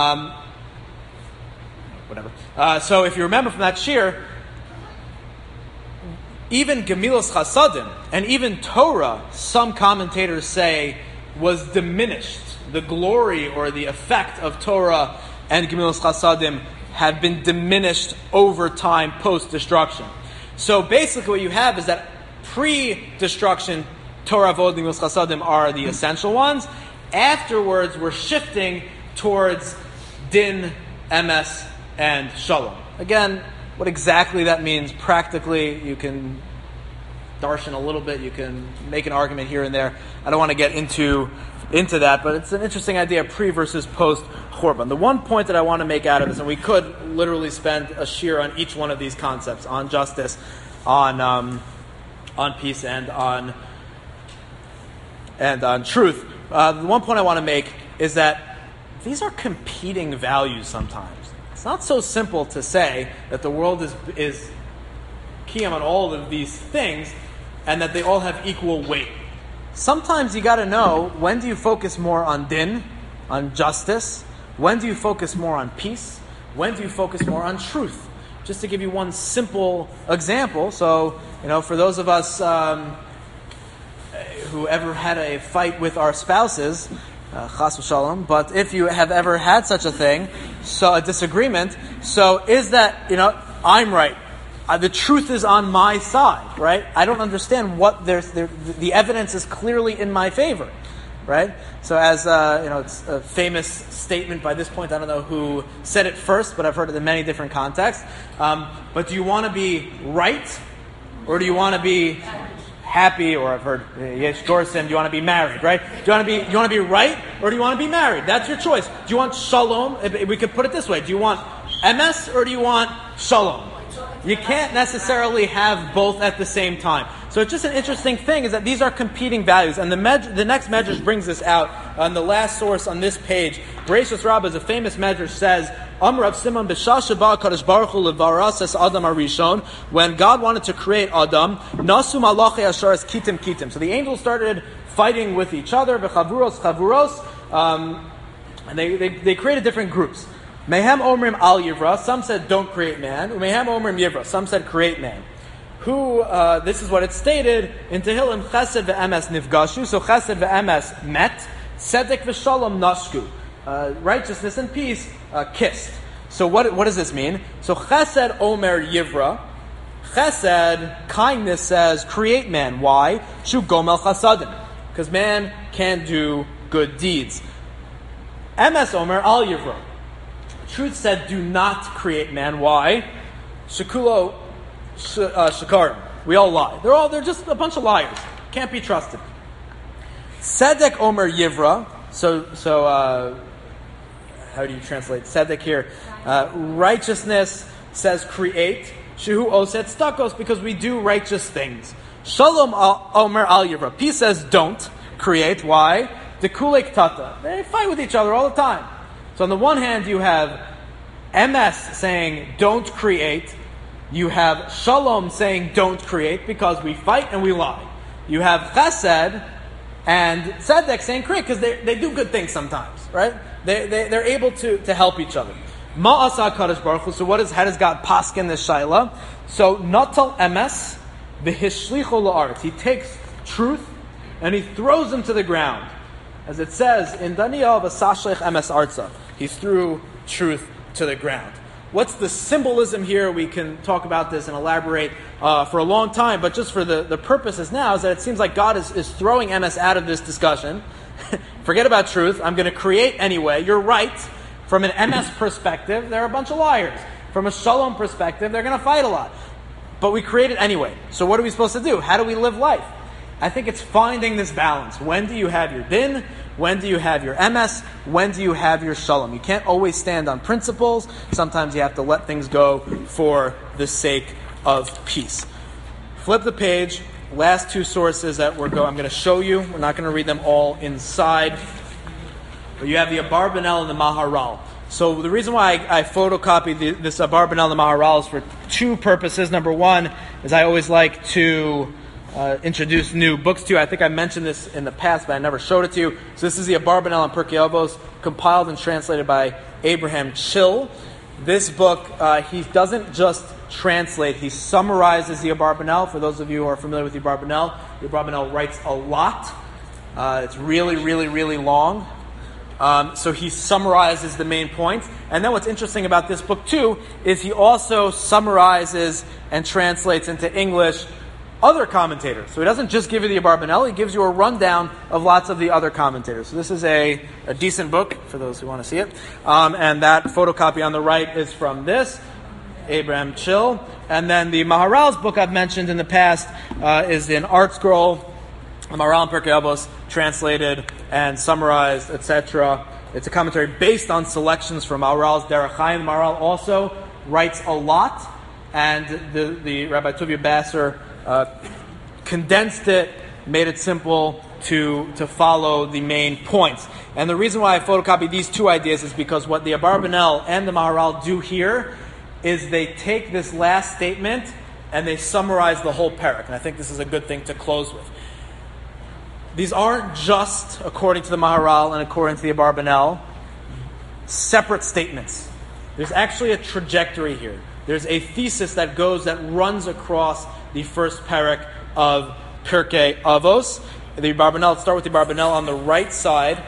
Whatever. So if you remember from that shir, even Gemilas Chasadim and even Torah, some commentators say, was diminished. The glory or the effect of Torah and Gemilas Chasadim have been diminished over time post-destruction. So basically what you have is that pre-destruction, Torah, Avodah, Gemilas Chasadim are the essential ones. Afterwards, we're shifting towards Din, Emes, and Shalom. Again, what exactly that means practically, you can darshan a little bit, you can make an argument here and there. I don't want to get into that, but it's an interesting idea, pre versus post Chorban. The one point that I want to make out of this, and we could literally spend a shir on each one of these concepts, on justice, on peace, and on truth. The one point I want to make is that these are competing values sometimes. It's not so simple to say that the world is kiyam on all of these things and that they all have equal weight. Sometimes you got to know, when do you focus more on din, on justice? When do you focus more on peace? When do you focus more on truth? Just to give you one simple example. So, for those of us who ever had a fight with our spouses, chas v'shalom, but if you have ever had such a thing, so a disagreement, so is that, I'm right. The truth is on my side, right? I don't understand what the evidence is clearly in my favor, right? So as, it's a famous statement by this point, I don't know who said it first, but I've heard it in many different contexts. But do you want to be right, or do you want to be happy, or I've heard Yesh Dorsim, do you want to be married, right? Do you want to be right, or do you want to be married? That's your choice. Do you want shalom? We could put it this way. Do you want emes, or do you want shalom? You can't necessarily have both at the same time. So it's just an interesting thing is that these are competing values. And the next medrash brings this out. On the last source on this page, Bereshis Rabbah, is a famous medrash, says, Amar Rav Simon b'shah sheba HaKadosh Baruch Hu levaras es Adam HaRishon, when God wanted to create Adam, nasu malachei asharas kitim. So the angels started fighting with each other, v'chavuros, and they created different groups. Mehem omrim al yivra. Some said don't create man. Mehem omrim yivra. Some said create man. This is what it stated in Tehillim: Chesed ve'emes nifgashu. So Chesed ve'emes met. Tzedek v'shalom nashku. Righteousness and peace kissed. So what does this mean? So Chesed omer yivra. Chesed, kindness, says create man. Why? Shu gomel chasadim. Because man can do good deeds. Emes omer al yivra. Truth said, do not create man. Why? Shekulo shakar. We all lie. They're just a bunch of liars. Can't be trusted. Tzedek omer yivra. So how do you translate tzedek here? Righteousness says create. Shehu oset stakos, because we do righteous things. Shalom omer al yivra. Peace says don't create. Why? Dekulek tata. They fight with each other all the time. So on the one hand, you have emes saying don't create. You have shalom saying don't create, because we fight and we lie. You have chesed and tzedek saying create, because they do good things sometimes, right? They're able to help each other. Ma'asa HaKadosh Baruch Hu. So how does God paskin this shaila? So natal emes v'hishlicho la'aretz. He takes truth and he throws them to the ground. As it says in Daniel, v'sashlech emes arza. He threw truth to the ground. What's the symbolism here? We can talk about this and elaborate for a long time, but just for the purposes now is that it seems like God is throwing MS out of this discussion. Forget about truth. I'm going to create anyway. You're right. From an MS perspective, they're a bunch of liars. From a Shalom perspective, they're going to fight a lot. But we create it anyway. So what are we supposed to do? How do we live life? I think it's finding this balance. When do you have your din? When do you have your MS? When do you have your Shalom? You can't always stand on principles. Sometimes you have to let things go for the sake of peace. Flip the page. Last two sources that I'm going to show you. We're not going to read them all inside. But you have the Abarbanel and the Maharal. So the reason why I photocopied this Abarbanel and the Maharal is for two purposes. Number one is I always like to introduce new books to you. I think I mentioned this in the past, but I never showed it to you. So this is the Abarbanel and Pirkei Avos, compiled and translated by Abraham Chill. This book, he doesn't just translate, he summarizes the Abarbanel. For those of you who are familiar with the Abarbanel writes a lot. It's really, really, really long. So he summarizes the main points. And then what's interesting about this book too is he also summarizes and translates into English other commentators. So he doesn't just give you the Abarbanel, he gives you a rundown of lots of the other commentators. So this is a decent book for those who want to see it. And that photocopy on the right is from this, Abraham Chill. And then the Maharal's book I've mentioned in the past is in Art Scroll, the Maharal and Pirkei Avos, translated and summarized, etc. It's a commentary based on selections from Maharal's Derech Chaim. Maharal also writes a lot, and the Rabbi Tuvia Basser condensed it, made it simple to follow the main points. And the reason why I photocopied these two ideas is because what the Abarbanel and the Maharal do here is they take this last statement and they summarize the whole parak. And I think this is a good thing to close with. These aren't just, according to the Maharal and according to the Abarbanel, separate statements. There's actually a trajectory here. There's a thesis that runs across the first parak of Pirkei Avos. The Abarbanel, let's start with the Abarbanel on the right side.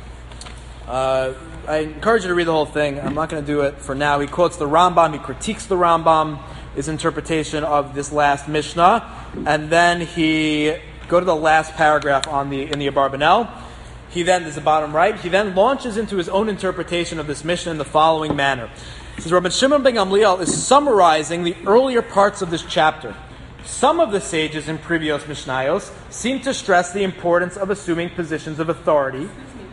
I encourage you to read the whole thing. I'm not going to do it for now. He quotes the Rambam, he critiques the Rambam, his interpretation of this last Mishnah, and then he go to the last paragraph in the Abarbanel. He then, this is the bottom right, he then launches into his own interpretation of this Mishnah in the following manner. He says, Rabbi Shimon ben Gamliel is summarizing the earlier parts of this chapter. Some of the sages in previous Mishnayos seem to stress the importance of assuming positions of authority.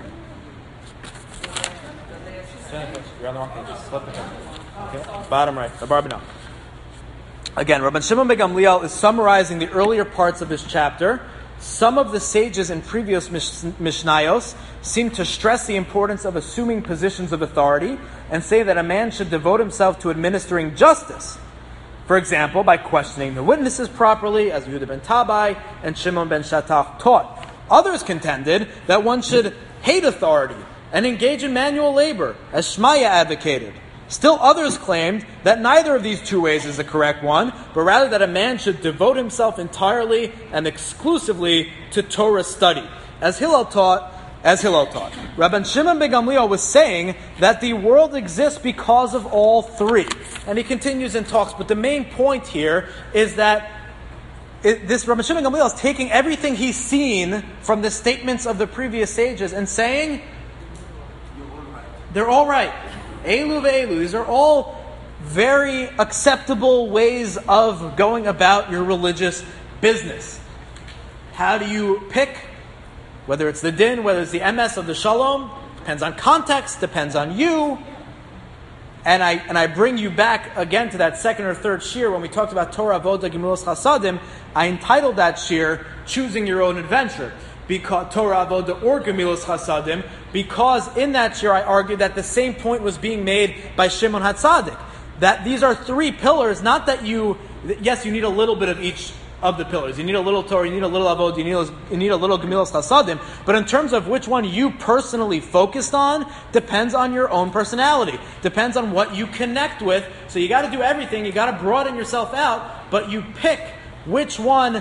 You're on the wrong page. Just flip it. Okay. Bottom right, Abarbanel. Again, Rabbi Shimon ben Gamliel is summarizing the earlier parts of this chapter. Some of the sages in previous Mishnayos seem to stress the importance of assuming positions of authority and say that a man should devote himself to administering justice. For example, by questioning the witnesses properly, as Yehuda ben Tabai and Shimon ben Shattach taught. Others contended that one should hate authority and engage in manual labor, as Shmaya advocated. Still others claimed that neither of these two ways is the correct one, but rather that a man should devote himself entirely and exclusively to Torah study, as Hillel taught. Rabban Shimon ben Gamliel was saying that the world exists because of all three. And he continues and talks, but the main point here is that this Rabban Shimon ben Gamliel is taking everything he's seen from the statements of the previous sages and saying, they're all right. Elu ve'elu. These are all very acceptable ways of going about your religious business. How do you pick? Whether it's the din, whether it's the MS of the shalom, depends on context, depends on you. And I bring you back again to that second or third shir when we talked about Torah, Avodah, Gemilos Chasadim. I entitled that shir, Choosing Your Own Adventure. Because Torah, Avodah, or Gemilos Chasadim, because in that shir I argued that the same point was being made by Shimon HaTzadik. That these are three pillars, not that you need a little bit of each of the pillars. You need a little Torah, you need a little Avodah, you need a little Gemilos Chasadim. But in terms of which one you personally focused on, depends on your own personality. Depends on what you connect with. So you got to do everything, you got to broaden yourself out, but you pick which one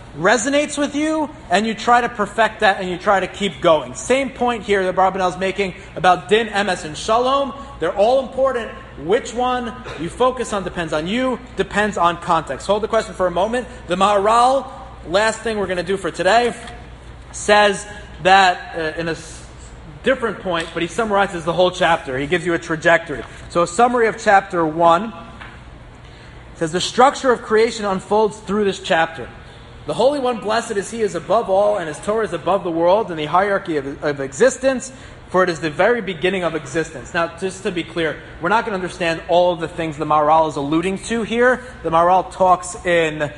resonates with you, and you try to perfect that, and you try to keep going. Same point here that Barbanel is making about din, emes, and shalom. They're all important. Which one you focus on depends on you, depends on context. Hold the question for a moment. The Maharal, last thing we're going to do for today, says that in a different point, but he summarizes the whole chapter. He gives you a trajectory. So a summary of chapter 1 says the structure of creation unfolds through this chapter. The Holy One, blessed is He, is above all, and His Torah is above the world and the hierarchy of existence, for it is the very beginning of existence. Now, just to be clear, we're not going to understand all of the things the Maharal is alluding to here. The Maharal talks in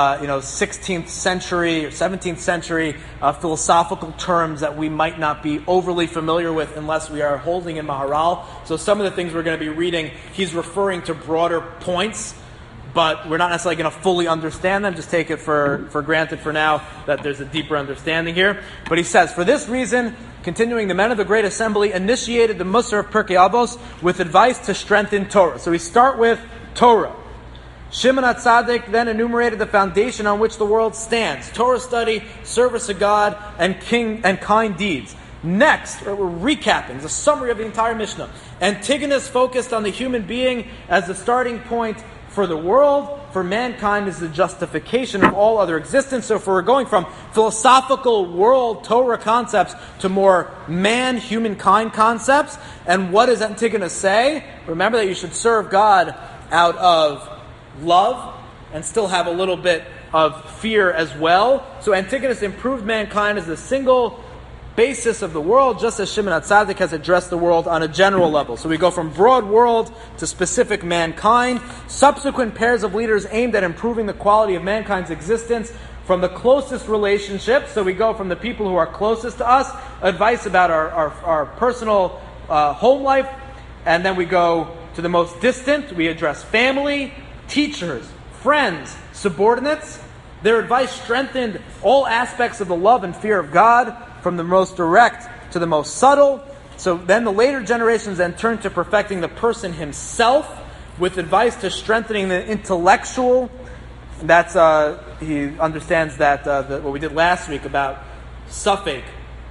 16th century or 17th century philosophical terms that we might not be overly familiar with unless we are holding in Maharal. So some of the things we're going to be reading, he's referring to broader points, but we're not necessarily going to fully understand them. Just take it for granted for now that there's a deeper understanding here. But he says, for this reason, continuing, the men of the Great Assembly initiated the Musar of Pirkei Avos with advice to strengthen Torah. So we start with Torah. Shimon HaTzadik then enumerated the foundation on which the world stands: Torah study, service of God, and kind deeds. Next, we're recapping the summary of the entire Mishnah. Antigonus focused on the human being as the starting point for the world. For mankind is the justification of all other existence. So if we're going from philosophical world Torah concepts to more man-humankind concepts, and what does Antigonus say? Remember that you should serve God out of love and still have a little bit of fear as well. So Antigonus improved mankind as the single basis of the world, just as Shimon HaTzadik has addressed the world on a general level. So we go from broad world to specific mankind. Subsequent pairs of leaders aimed at improving the quality of mankind's existence from the closest relationships. So we go from the people who are closest to us, advice about our personal home life, and then we go to the most distant. We address family, teachers, friends, subordinates. Their advice strengthened all aspects of the love and fear of God, from the most direct to the most subtle. So then the later generations then turn to perfecting the person himself with advice to strengthening the intellectual. That's he understands that what we did last week about suffix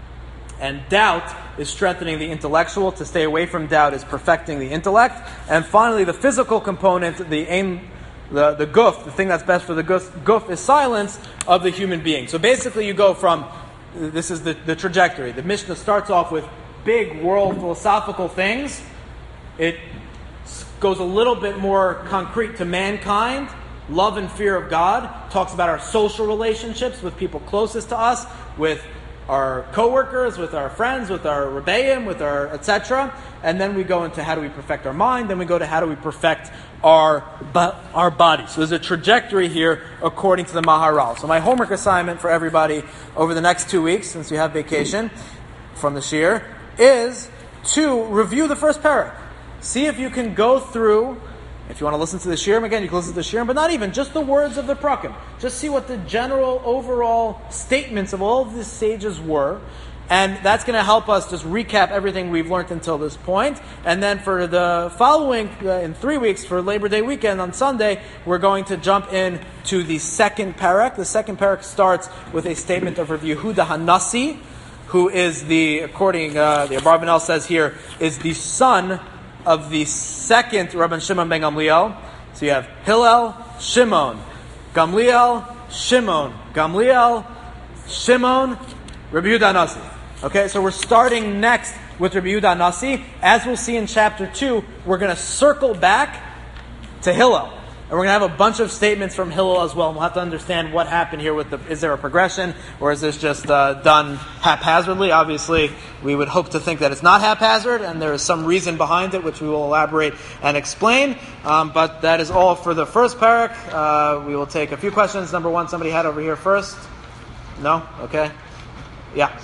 and doubt is strengthening the intellectual. To stay away from doubt is perfecting the intellect. And finally, the physical component, the aim, the guf, the thing that's best for the guf is silence of the human being. So basically you go from, this is the trajectory. The Mishnah starts off with big world philosophical things. It goes a little bit more concrete to mankind, love and fear of God, talks about our social relationships with people closest to us, with our co-workers, with our friends, with our rebbeim, with our etc. And then we go into how do we perfect our mind, then we go to how do we perfect our body. So there's a trajectory here according to the Maharal. So my homework assignment for everybody over the next 2 weeks, since you have vacation from the Shir, is to review the first parak. See if you can go through. If you want to listen to the Shirim again, you can listen to the Shirim, but not even, just the words of the Prakim. Just see what the general, overall statements of all of the sages were. And that's going to help us just recap everything we've learned until this point. And then for the following, in 3 weeks, for Labor Day weekend on Sunday, we're going to jump in to the second parak. The second parak starts with a statement of Rav Yehuda Hanasi, who is according, the Abarbanel says here, is the son of the second Rabban Shimon ben Gamliel. So you have Hillel, Shimon, Gamliel, Shimon, Gamliel, Shimon, Rabbi Yehuda Hanasi. Okay, so we're starting next with Rabbi Yehuda Hanasi. As we'll see in chapter 2, we're going to circle back to Hillel. And we're going to have a bunch of statements from Hillel as well. And we'll have to understand what happened here is there a progression, or is this just done haphazardly? Obviously, we would hope to think that it's not haphazard, and there is some reason behind it, which we will elaborate and explain. But that is all for the first parak. We will take a few questions. Number one, somebody had over here first. No? Okay. Yeah.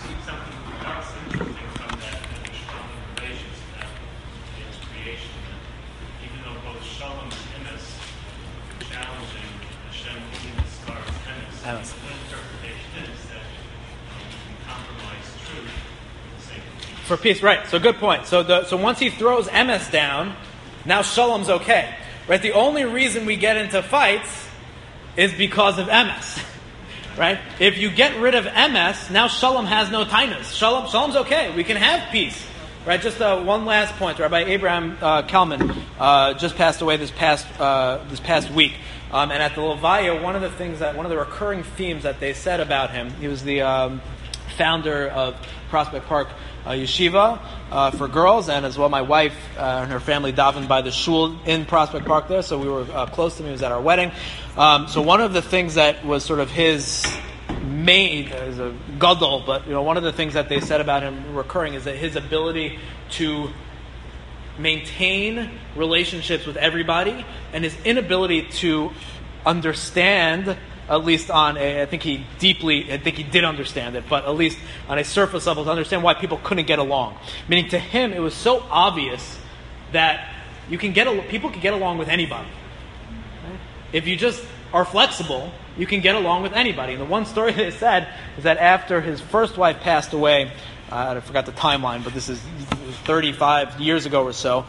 For peace, right? So good point. So once he throws emes down, now shalom's okay, right? The only reason we get into fights is because of emes. right? If you get rid of MS, now Shalom has no tainus. Shalom's okay. We can have peace, right? Just one last point. Rabbi Abraham Kalman just passed away this past week, and at the Levaya, one of the recurring themes that they said about him, he was the founder of Prospect Park Yeshiva for girls, and as well my wife and her family davened by the shul in Prospect Park there, so we were close to him. He was at our wedding. So one of the things that was sort of his main, as a gadol, but one of the things that they said about him recurring is that his ability to maintain relationships with everybody and his inability to understand, at least I think he did understand it, but at least on a surface level, to understand why people couldn't get along. Meaning to him, it was so obvious that people can get along with anybody. Right? If you just are flexible, you can get along with anybody. And the one story they said is that after his first wife passed away, I forgot the timeline, but this is 35 years ago or so,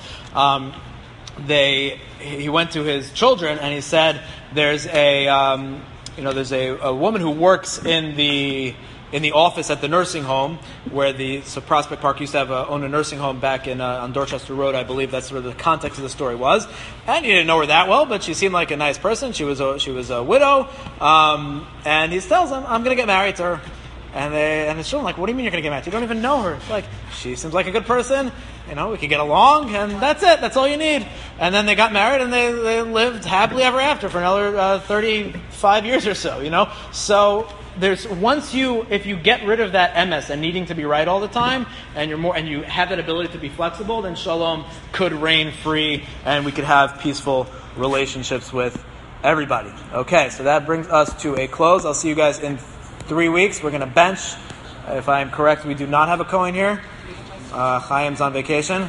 he went to his children and he said, there's a woman who works in the office at the nursing home where Prospect Park used to own a nursing home back on Dorchester Road, I believe. That's where the context of the story was. And he didn't know her that well, but she seemed like a nice person. She was a widow, and he tells them, "I'm going to get married to her." And the children like, "What do you mean you're going to get married? You don't even know her." It's like, she seems like a good person. We can get along, and that's it. That's all you need. And then they got married, and they lived happily ever after for another 35 years or so. So if you get rid of that MS and needing to be right all the time, and you have that ability to be flexible, then Shalom could reign free, and we could have peaceful relationships with everybody. Okay, so that brings us to a close. I'll see you guys in 3 weeks. We're going to bench. If I am correct, we do not have a Kohen here. Chaim's on vacation.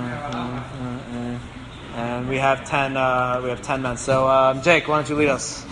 And we have 10 men. So, Jake, why don't you lead us?